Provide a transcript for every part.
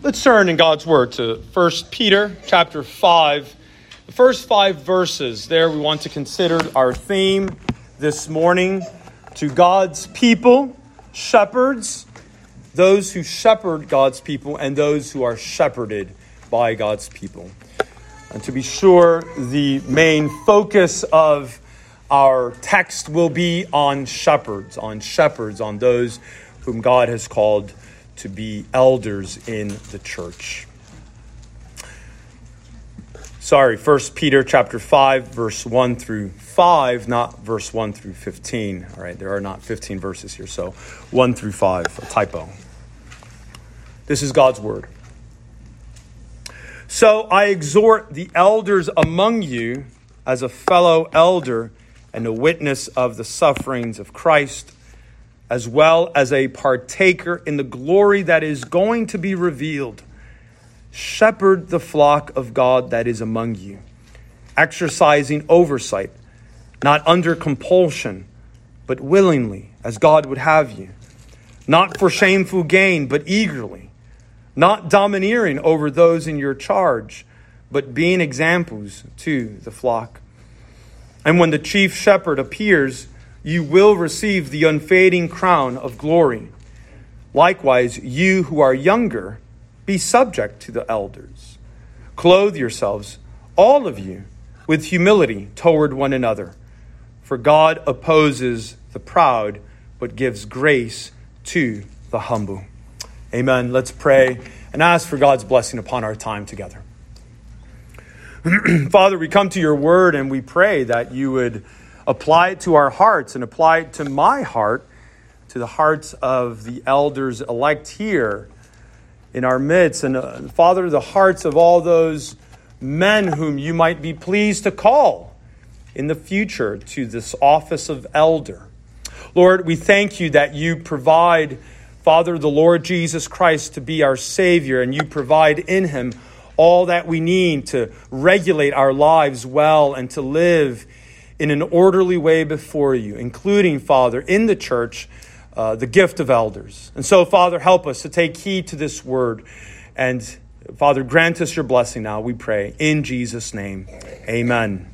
Let's turn in God's Word to 1 Peter chapter 5. The first 5 verses there we want to consider our theme this morning. To God's people, shepherds, those who shepherd God's people, and those who are shepherded by God's people. And to be sure, the main focus of our text will be on shepherds, on those whom God has called to be elders in the church. 1 Peter chapter 5, verse 1 through 5, not verse 1 through 15. All right, there are not 15 verses here, so 1 through 5, a typo. This is God's word. So I exhort the elders among you as a fellow elder and a witness of the sufferings of Christ, as well as a partaker in the glory that is going to be revealed. Shepherd the flock of God that is among you, exercising oversight, not under compulsion, but willingly, as God would have you, not for shameful gain, but eagerly, not domineering over those in your charge, but being examples to the flock. And when the chief shepherd appears, you will receive the unfading crown of glory. Likewise, you who are younger, be subject to the elders. Clothe yourselves, all of you, with humility toward one another. For God opposes the proud, but gives grace to the humble. Amen. Let's pray and ask for God's blessing upon our time together. Father, we come to your word and we pray that you would apply it to our hearts and apply it to my heart, to the hearts of the elders elect here in our midst. And Father, the hearts of all those men whom you might be pleased to call in the future to this office of elder. Lord, we thank you that you provide, Father, the Lord Jesus Christ to be our Savior, and you provide in him all that we need to regulate our lives well and to live in an orderly way before you, including, Father, in the church, the gift of elders. And so, Father, help us to take heed to this word. And, Father, grant us your blessing now, we pray. In Jesus' name, amen.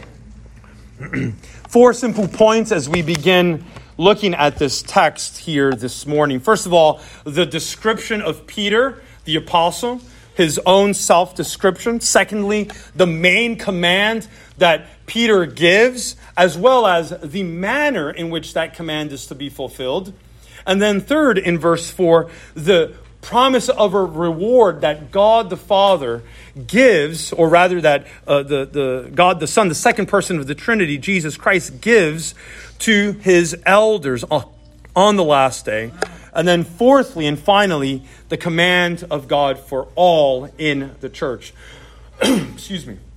4 simple points as we begin looking at this text here this morning. First of all, the description of Peter, the apostle, his own self-description. Secondly, the main command that Peter gives, as well as the manner in which that command is to be fulfilled. And then third, in verse 4, the promise of a reward that God the Father gives, or rather that the God the Son, the second person of the Trinity, Jesus Christ, gives to his elders on the last day. And then fourthly and finally, the command of God for all in the church. Excuse me.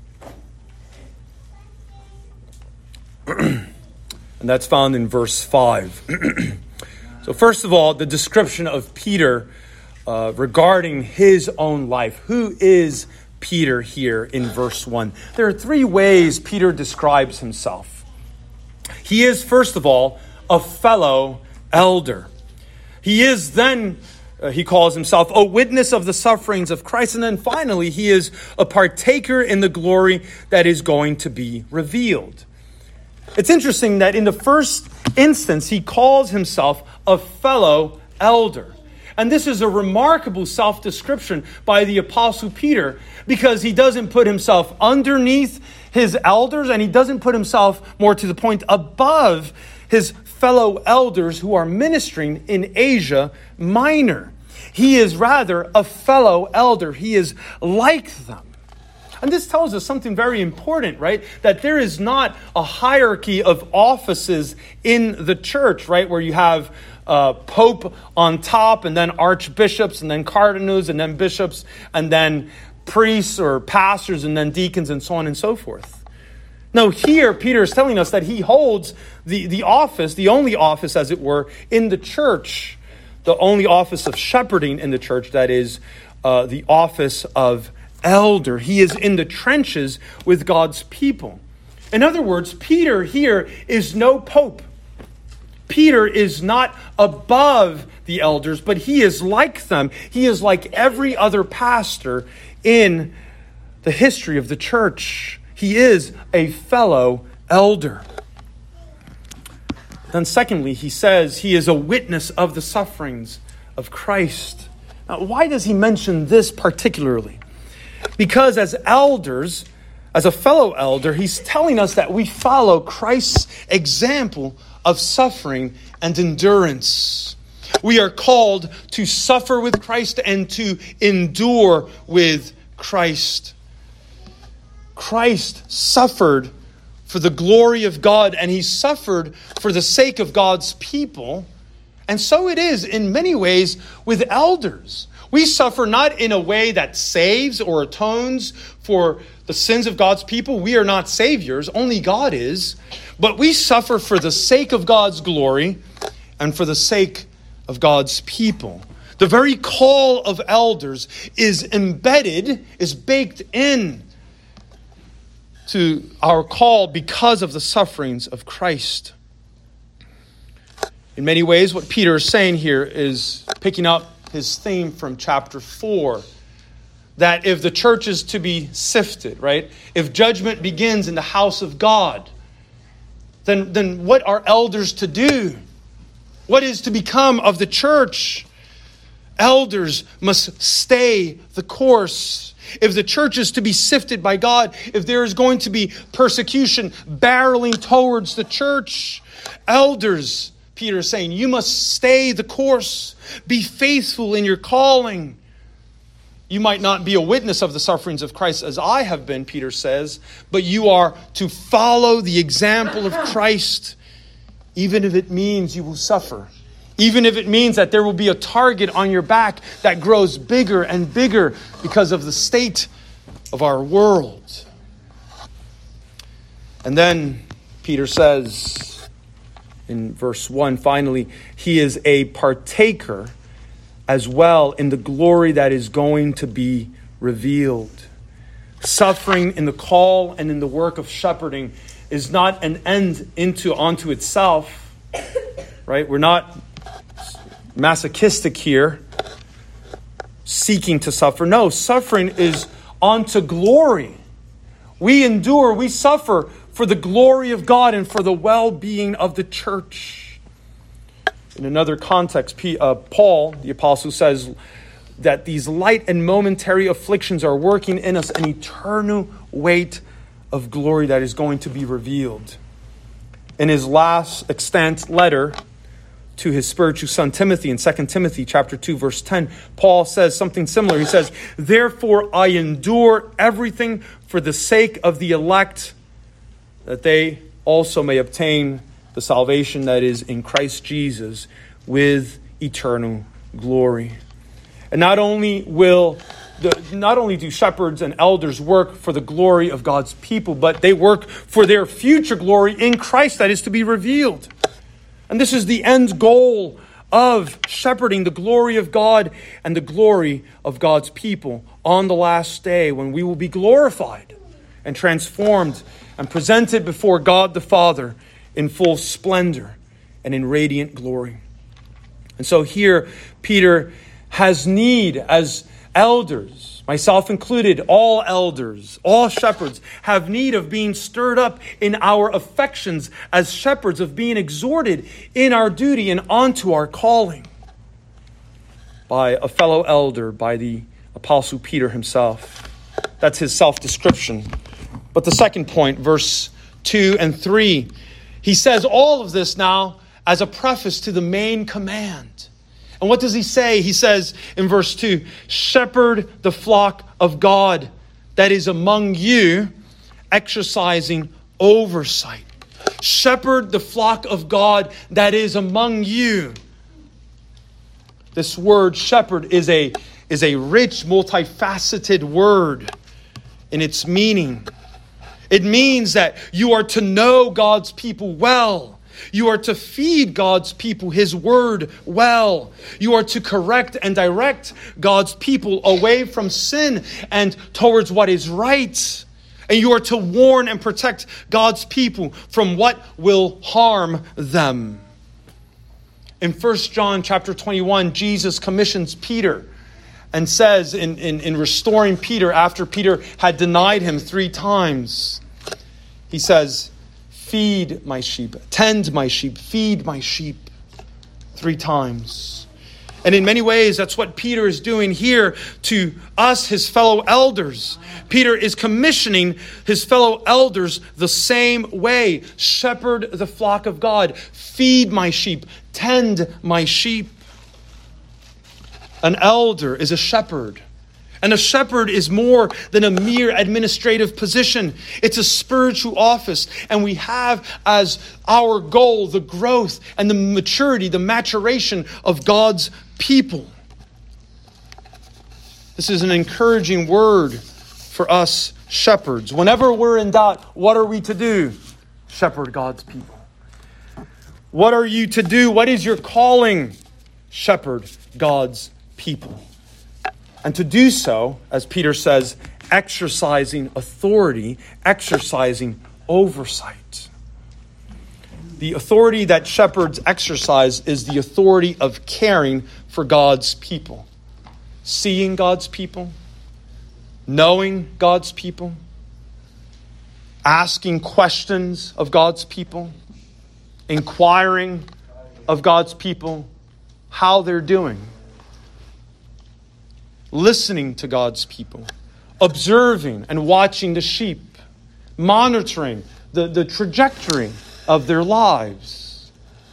And that's found in verse 5. So first of all, the description of Peter regarding his own life. Who is Peter here in verse 1? There are 3 ways Peter describes himself. He is, first of all, a fellow elder. He is then, he calls himself a witness of the sufferings of Christ. And then finally, he is a partaker in the glory that is going to be revealed. It's interesting that in the first instance, he calls himself a fellow elder. And this is a remarkable self-description by the Apostle Peter, because he doesn't put himself underneath his elders, and he doesn't put himself, more to the point, above his fellow elders who are ministering in Asia Minor. He is rather a fellow elder. He is like them. And this tells us something very important, right? That there is not a hierarchy of offices in the church, right? Where you have Pope on top, and then archbishops, and then cardinals, and then bishops, and then priests or pastors, and then deacons, and so on and so forth. No, here Peter is telling us that he holds the office, the only office, as it were, in the church, the only office of shepherding in the church, that is the office of elder. He is in the trenches with God's people. In other words, Peter here is no pope. Peter is not above the elders, but he is like them. He is like every other pastor in the history of the church. He is a fellow elder. Then secondly, he says he is a witness of the sufferings of Christ. Now, why does he mention this particularly? Because as elders, as a fellow elder, he's telling us that we follow Christ's example of suffering and endurance. We are called to suffer with Christ and to endure with Christ. Christ suffered for the glory of God, and he suffered for the sake of God's people. And so it is in many ways with elders. We suffer not in a way that saves or atones for the sins of God's people. We are not saviors, only God is. But we suffer for the sake of God's glory and for the sake of God's people. The very call of elders is embedded, is baked in to our call because of the sufferings of Christ. In many ways, what Peter is saying here is picking up his theme from chapter 4. That if the church is to be sifted, right? If judgment begins in the house of God, then what are elders to do? What is to become of the church? Elders must stay the course. If the church is to be sifted by God, if there is going to be persecution barreling towards the church, elders, Peter is saying, you must stay the course. Be faithful in your calling. You might not be a witness of the sufferings of Christ as I have been, Peter says, but you are to follow the example of Christ, even if it means you will suffer. Even if it means that there will be a target on your back that grows bigger and bigger because of the state of our world. And then Peter says in verse 1, finally, he is a partaker as well in the glory that is going to be revealed. Suffering in the call and in the work of shepherding is not an end onto itself, right? We're not masochistic here, seeking to suffer. No, suffering is unto glory. We endure, we suffer for the glory of God and for the well-being of the church. In another context, Paul, the apostle, says that these light and momentary afflictions are working in us an eternal weight of glory that is going to be revealed. In his last extant letter to his spiritual son Timothy, in 2 Timothy chapter 2, verse 10, Paul says something similar. He says, therefore I endure everything for the sake of the elect, that they also may obtain the salvation that is in Christ Jesus with eternal glory. And not only do shepherds and elders work for the glory of God's people, but they work for their future glory in Christ that is to be revealed. And this is the end goal of shepherding, the glory of God and the glory of God's people on the last day, when we will be glorified and transformed and presented before God the Father in full splendor and in radiant glory. And so here, Peter has need as elders, myself included, all elders, all shepherds have need of being stirred up in our affections as shepherds, of being exhorted in our duty and onto our calling by a fellow elder, by the Apostle Peter himself. That's his self-description. But the second point, verse 2 and 3, he says all of this now as a preface to the main command. And what does he say? He says in verse 2, shepherd the flock of God that is among you, exercising oversight. Shepherd the flock of God that is among you. This word shepherd is a rich, multifaceted word in its meaning. It means that you are to know God's people well. You are to feed God's people His word well. You are to correct and direct God's people away from sin and towards what is right. And you are to warn and protect God's people from what will harm them. In 1 John chapter 21, Jesus commissions Peter and says in restoring Peter after Peter had denied him 3 times, he says, feed my sheep, tend my sheep, feed my sheep 3 times. And in many ways, that's what Peter is doing here to us, his fellow elders. Peter is commissioning his fellow elders the same way. Shepherd the flock of God. Feed my sheep. Tend my sheep. An elder is a shepherd. And a shepherd is more than a mere administrative position. It's a spiritual office. And we have as our goal the growth and the maturity, the maturation of God's people. This is an encouraging word for us shepherds. Whenever we're in doubt, what are we to do? Shepherd God's people. What are you to do? What is your calling? Shepherd God's people. And to do so, as Peter says, exercising authority, exercising oversight. The authority that shepherds exercise is the authority of caring for God's people. Seeing God's people, knowing God's people, asking questions of God's people, inquiring of God's people, how they're doing. Listening to God's people, observing and watching the sheep, monitoring the trajectory of their lives.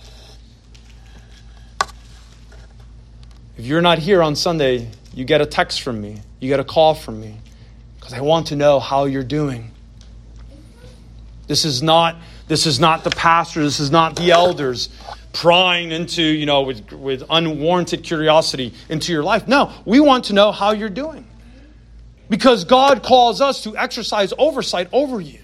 If you're not here on Sunday, you get a text from me, you get a call from me, because I want to know how you're doing. This is not the pastor, this is not the elders prying into, with unwarranted curiosity into your life. No, we want to know how you're doing. Because God calls us to exercise oversight over you.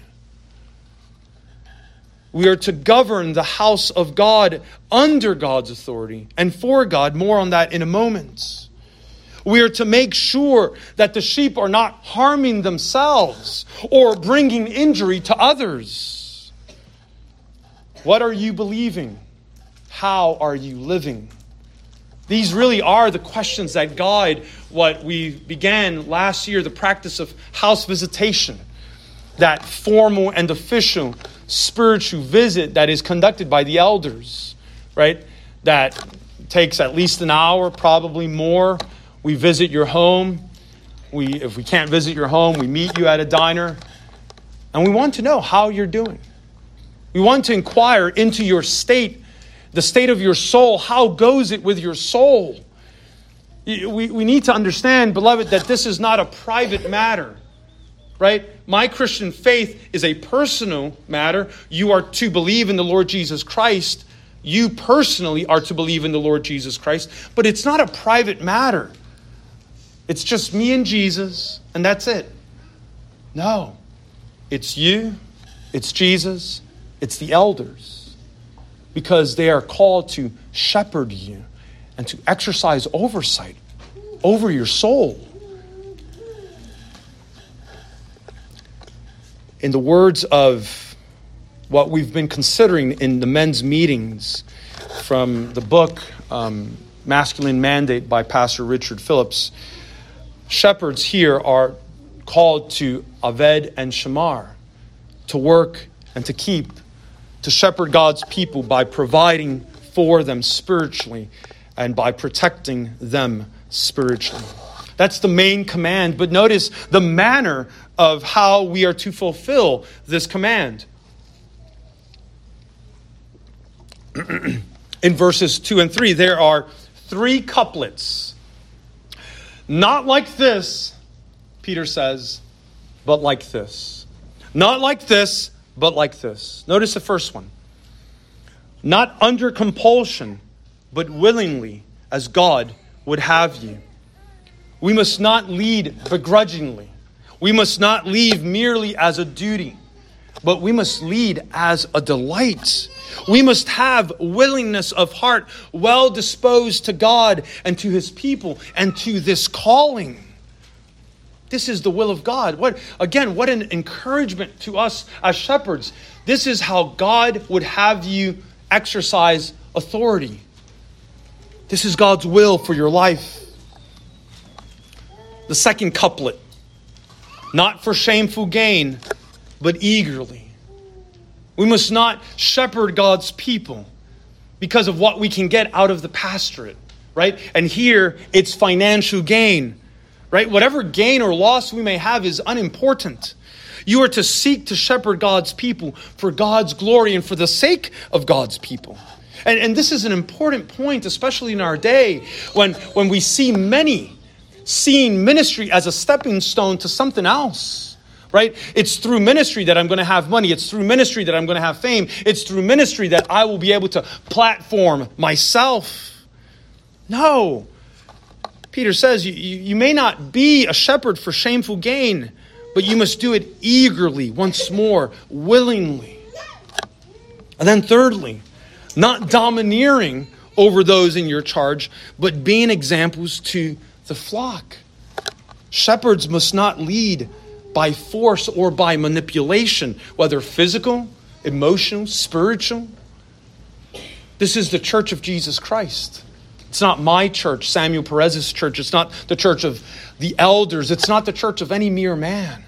We are to govern the house of God under God's authority and for God. More on that in a moment. We are to make sure that the sheep are not harming themselves or bringing injury to others. What are you believing? How are you living? These really are the questions that guide what we began last year, the practice of house visitation. That formal and official spiritual visit that is conducted by the elders, right? That takes at least an hour, probably more. We visit your home. If we can't visit your home, we meet you at a diner. And we want to know how you're doing. We want to inquire into your state, the state of your soul. How goes it with your soul? We need to understand, beloved, that this is not a private matter, right? My Christian faith is a personal matter. You are to believe in the Lord Jesus Christ. You personally are to believe in the Lord Jesus Christ. But it's not a private matter. It's just me and Jesus, and that's it. No. It's you, it's Jesus, it's the elders. Because they are called to shepherd you and to exercise oversight over your soul. In the words of what we've been considering in the men's meetings from the book Masculine Mandate by Pastor Richard Phillips, shepherds here are called to Aved and Shamar, to work and to keep, to shepherd God's people by providing for them spiritually and by protecting them spiritually. That's the main command. But notice the manner of how we are to fulfill this command. In verses 2 and 3, there are 3 couplets. Not like this, Peter says, but like this. Not like this, but like this. Notice the first one. Not under compulsion, but willingly, as God would have you. We must not lead begrudgingly. We must not lead merely as a duty, but we must lead as a delight. We must have willingness of heart, well disposed to God and to His people and to this calling. This is the will of God. What an encouragement to us as shepherds. This is how God would have you exercise authority. This is God's will for your life. The second couplet. Not for shameful gain, but eagerly. We must not shepherd God's people because of what we can get out of the pastorate, right? And here it's financial gain, right? Whatever gain or loss we may have is unimportant. You are to seek to shepherd God's people for God's glory and for the sake of God's people. And this is an important point, especially in our day, when we see many seeing ministry as a stepping stone to something else, right? It's through ministry that I'm going to have money. It's through ministry that I'm going to have fame. It's through ministry that I will be able to platform myself. No. Peter says you may not be a shepherd for shameful gain, but you must do it eagerly, once more, willingly. And then thirdly, not domineering over those in your charge, but being examples to the flock. Shepherds must not lead by force or by manipulation, whether physical, emotional, spiritual. This is the church of Jesus Christ. It's not my church, Samuel Perez's church. It's not the church of the elders. It's not the church of any mere man.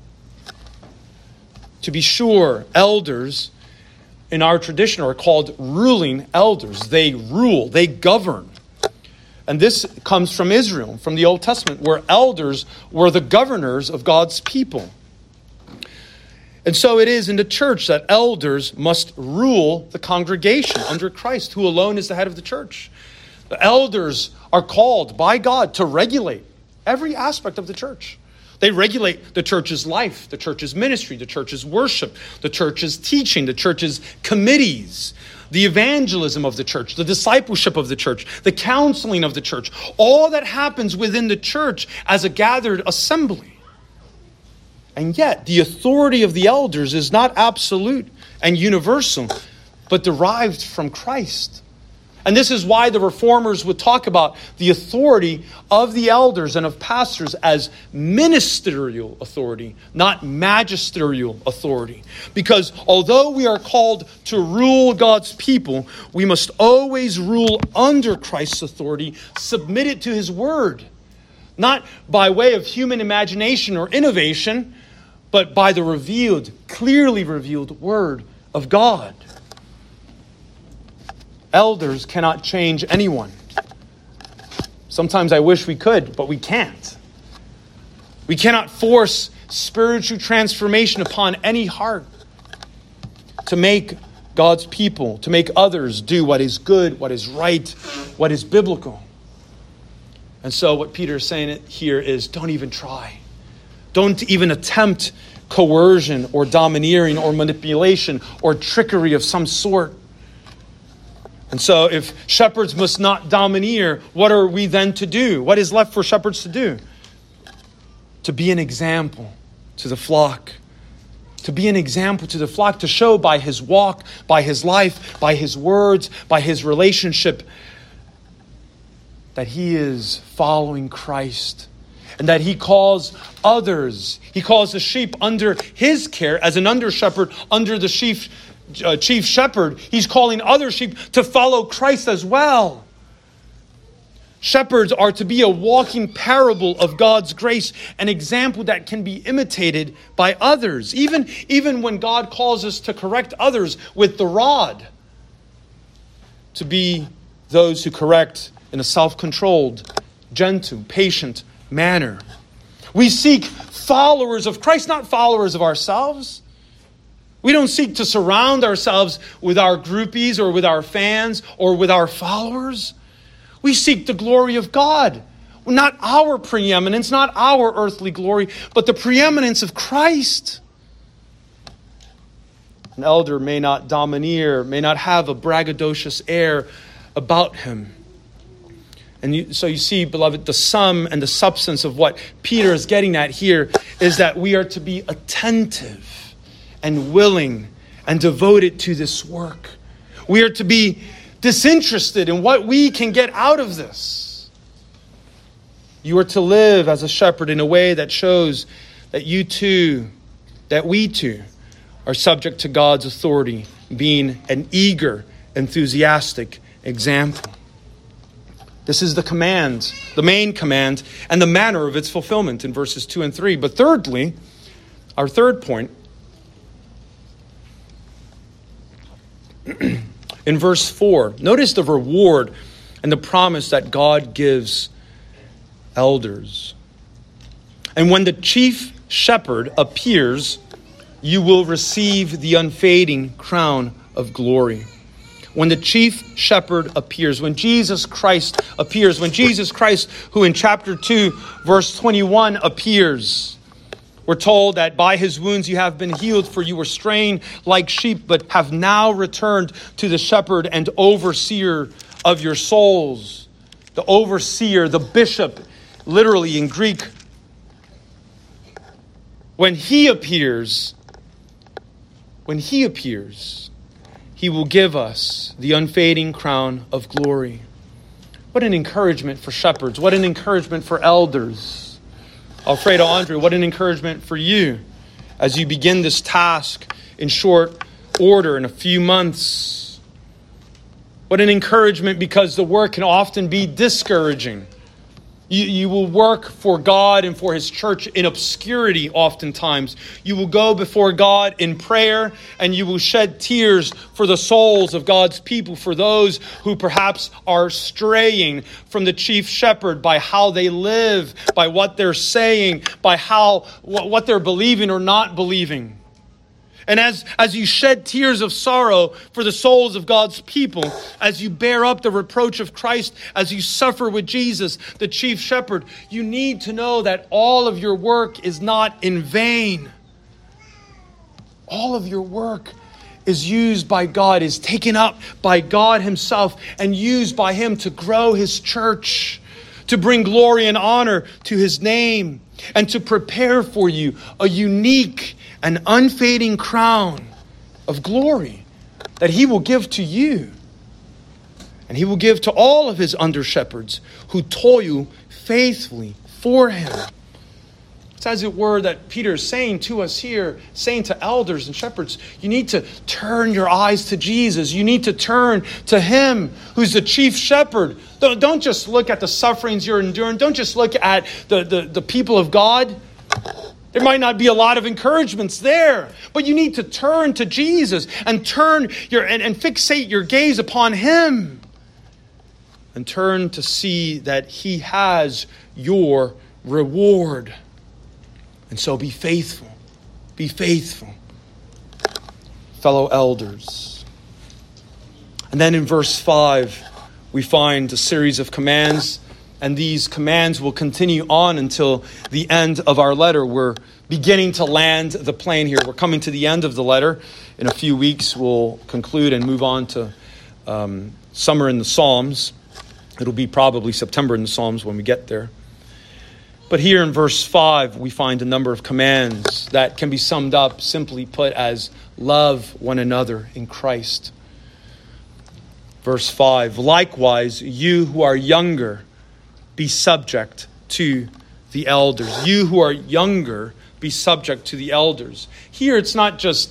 To be sure, elders in our tradition are called ruling elders. They rule, they govern. And this comes from Israel, from the Old Testament, where elders were the governors of God's people. And so it is in the church that elders must rule the congregation under Christ, who alone is the head of the church. The elders are called by God to regulate every aspect of the church. They regulate the church's life, the church's ministry, the church's worship, the church's teaching, the church's committees, the evangelism of the church, the discipleship of the church, the counseling of the church, all that happens within the church as a gathered assembly. And yet, the authority of the elders is not absolute and universal, but derived from Christ. And this is why the reformers would talk about the authority of the elders and of pastors as ministerial authority, not magisterial authority. Because although we are called to rule God's people, we must always rule under Christ's authority, submitted to his word. Not by way of human imagination or innovation, but by the revealed, clearly revealed word of God. Elders cannot change anyone. Sometimes I wish we could, but we can't. We cannot force spiritual transformation upon any heart to make God's people, to make others do what is good, what is right, what is biblical. And so what Peter is saying here is don't even try. Don't even attempt coercion or domineering or manipulation or trickery of some sort. And so if shepherds must not domineer, what are we then to do? What is left for shepherds to do? To be an example to the flock. To be an example to the flock, to show by his walk, by his life, by his words, by his relationship, that he is following Christ. And that he calls others, he calls the sheep under his care as an under shepherd under the chief shepherd. He's calling other sheep to follow Christ as well. Shepherds are to be a walking parable of God's grace, an example that can be imitated by others. Even when God calls us to correct others with the rod, to be those who correct in a self-controlled, gentle, patient manner. We seek followers of Christ, not followers of ourselves. We don't seek to surround ourselves with our groupies or with our fans or with our followers. We seek the glory of God. Not our preeminence, not our earthly glory, but the preeminence of Christ. An elder may not domineer, may not have a braggadocious air about him. And so you see, beloved, the sum and the substance of what Peter is getting at here is that we are to be attentive and willing and devoted to this work. We are to be disinterested in what we can get out of this. You are to live as a shepherd in a way that shows that we too, are subject to God's authority, being an eager, enthusiastic example. This is the command, the main command, and the manner of its fulfillment in verses 2 and 3. But thirdly, our third point, in verse 4, notice the reward and the promise that God gives elders. And when the chief shepherd appears, you will receive the unfading crown of glory. When the chief shepherd appears, when Jesus Christ appears, when Jesus Christ, who in chapter 2, verse 21 appears, we're told that by his wounds you have been healed, for you were straying like sheep, but have now returned to the shepherd and overseer of your souls. The overseer, the bishop, literally in Greek. When he appears, he will give us the unfading crown of glory. What an encouragement for shepherds. What an encouragement for elders. Alfredo, Andre, what an encouragement for you as you begin this task in short order in a few months. What an encouragement, because the work can often be discouraging. You will work for God and for his church in obscurity oftentimes. You will go before God in prayer, and you will shed tears for the souls of God's people, for those who perhaps are straying from the chief shepherd by how they live, by what they're saying, by what they're believing or not believing. And as you shed tears of sorrow for the souls of God's people, as you bear up the reproach of Christ, as you suffer with Jesus, the chief shepherd, you need to know that all of your work is not in vain. All of your work is used by God, is taken up by God himself, and used by him to grow his church, to bring glory and honor to his name, and to prepare for you a unique an unfading crown of glory that he will give to you. And he will give to all of his under-shepherds who toil faithfully for him. It's as it were that Peter is saying to us here, saying to elders and shepherds, you need to turn your eyes to Jesus. You need to turn to him who's the chief shepherd. Don't just look at the sufferings you're enduring. Don't just look at the people of God. There might not be a lot of encouragements there, but you need to turn to Jesus and turn and fixate your gaze upon him and turn to see that he has your reward. And so be faithful, fellow elders. And then in verse 5, we find a series of commands. And these commands will continue on until the end of our letter. We're beginning to land the plane here. We're coming to the end of the letter. In a few weeks, we'll conclude and move on to summer in the Psalms. It'll be probably September in the Psalms when we get there. But here in verse 5, we find a number of commands that can be summed up, simply put, as love one another in Christ. Verse 5, likewise, you who are younger, be subject to the elders. You who are younger, be subject to the elders. Here it's not just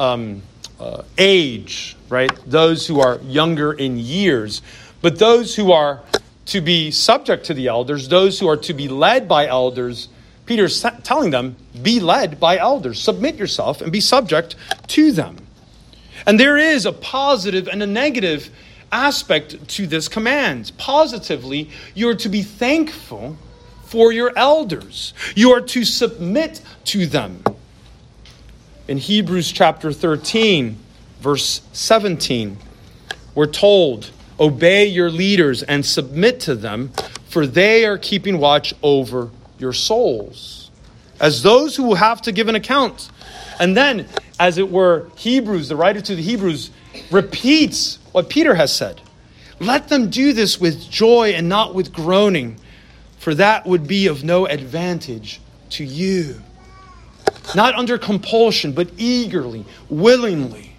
age, right? Those who are younger in years, but those who are to be subject to the elders, those who are to be led by elders. Peter's telling them, be led by elders. Submit yourself and be subject to them. And there is a positive and a negative aspect to this command. Positively, you're to be thankful for your elders. You are to submit to them. In Hebrews chapter 13, verse 17, we're told, obey your leaders and submit to them, for they are keeping watch over your souls, as those who will have to give an account. And then, as it were, Hebrews, the writer to the Hebrews, repeats what Peter has said. Let them do this with joy and not with groaning, for that would be of no advantage to you. Not under compulsion, but eagerly, willingly.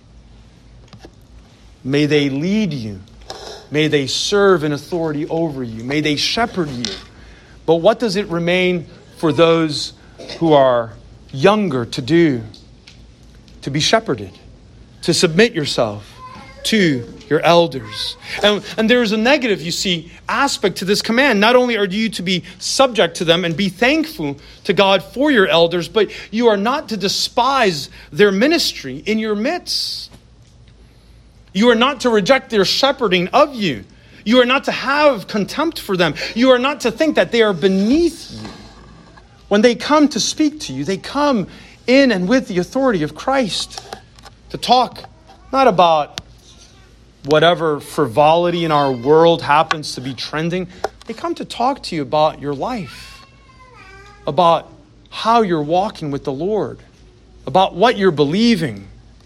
May they lead you. May they serve in authority over you. May they shepherd you. But what does it remain for those who are younger to do? To be shepherded, to submit yourself, to your elders. And there's a negative, you see, aspect to this command. Not only are you to be subject to them and be thankful to God for your elders, but you are not to despise their ministry in your midst. You are not to reject their shepherding of you. You are not to have contempt for them. You are not to think that they are beneath you. When they come to speak to you, they come in and with the authority of Christ to talk not about whatever frivolity in our world happens to be trending. They come to talk to you about your life, about how you're walking with the Lord, about what you're believing.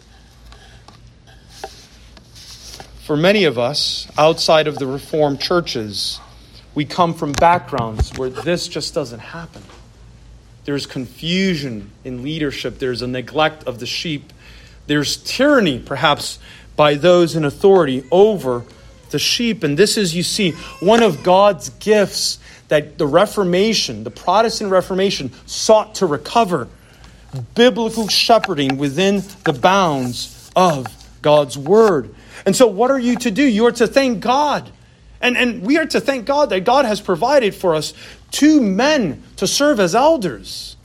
For many of us, outside of the Reformed churches, we come from backgrounds where this just doesn't happen. There's confusion in leadership. There's a neglect of the sheep. There's tyranny, perhaps, by those in authority over the sheep. And this is, you see, one of God's gifts that the Reformation, the Protestant Reformation, sought to recover. Biblical shepherding within the bounds of God's word. And so what are you to do? You are to thank God. And we are to thank God that God has provided for us 2 men to serve as elders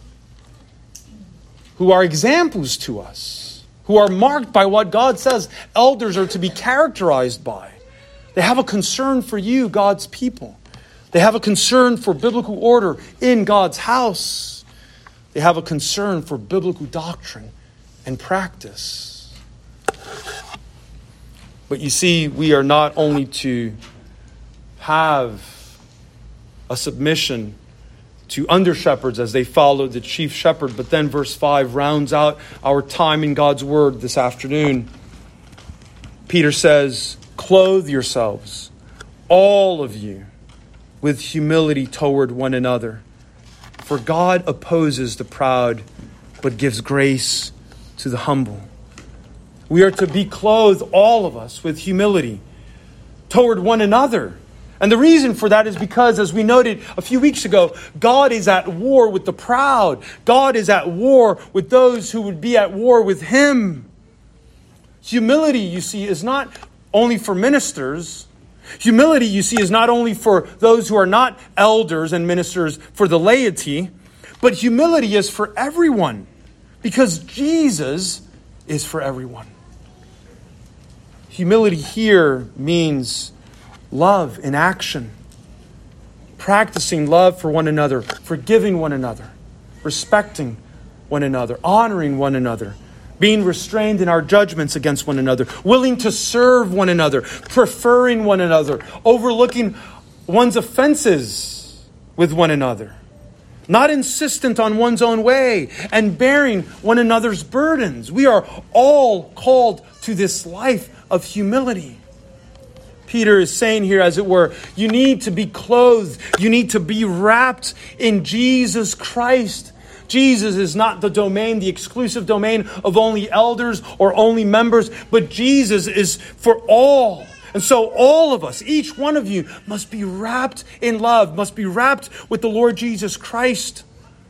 who are examples to us, who are marked by what God says elders are to be characterized by. They have a concern for you, God's people. They have a concern for biblical order in God's house. They have a concern for biblical doctrine and practice. But you see, we are not only to have a submission to under-shepherds as they follow the chief shepherd, but then verse 5 rounds out our time in God's word this afternoon. Peter says, "Clothe yourselves, all of you, with humility toward one another. For God opposes the proud, but gives grace to the humble." We are to be clothed, all of us, with humility toward one another. And the reason for that is because, as we noted a few weeks ago, God is at war with the proud. God is at war with those who would be at war with Him. Humility, you see, is not only for ministers. Humility, you see, is not only for those who are not elders and ministers, for the laity, but humility is for everyone, because Jesus is for everyone. Humility here means love in action, practicing love for one another, forgiving one another, respecting one another, honoring one another, being restrained in our judgments against one another, willing to serve one another, preferring one another, overlooking one's offenses with one another, not insistent on one's own way, and bearing one another's burdens. We are all called to this life of humility. Peter is saying here, as it were, you need to be clothed. You need to be wrapped in Jesus Christ. Jesus is not the exclusive domain of only elders or only members, but Jesus is for all. And so all of us, each one of you, must be wrapped in love, must be wrapped with the Lord Jesus Christ.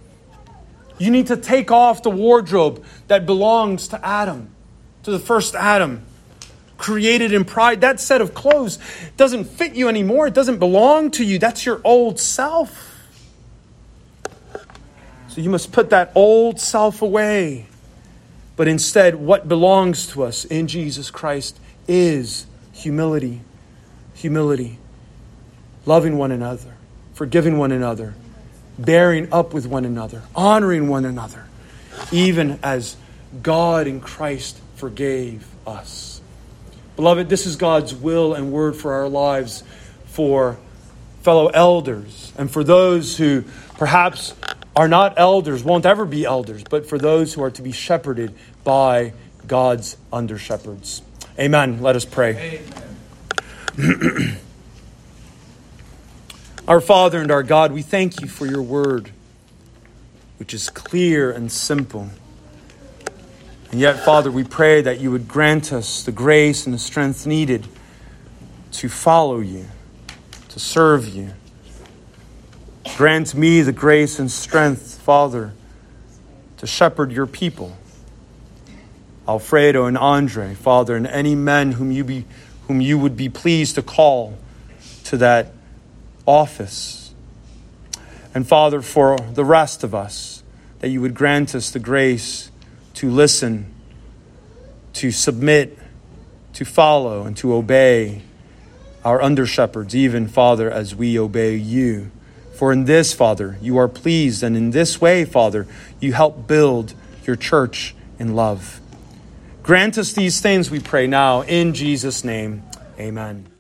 You need to take off the wardrobe that belongs to Adam, to the first Adam, created in pride. That set of clothes doesn't fit you anymore. It doesn't belong to you. That's your old self. So you must put that old self away. But instead, what belongs to us in Jesus Christ is humility. Humility. Loving one another. Forgiving one another. Bearing up with one another. Honoring one another. Even as God in Christ forgave us. Beloved, this is God's will and word for our lives, for fellow elders, and for those who perhaps are not elders, won't ever be elders, but for those who are to be shepherded by God's under-shepherds. Amen. Let us pray. Our Father and our God, we thank you for your word, which is clear and simple. And yet, Father, we pray that you would grant us the grace and the strength needed to follow you, to serve you. Grant me the grace and strength, Father, to shepherd your people. Alfredo and Andre, Father, and any men whom you would be pleased to call to that office. And Father, for the rest of us, that you would grant us the grace to listen, to submit, to follow, and to obey our under-shepherds, even, Father, as we obey you. For in this, Father, you are pleased, and in this way, Father, you help build your church in love. Grant us these things, we pray now, in Jesus' name. Amen.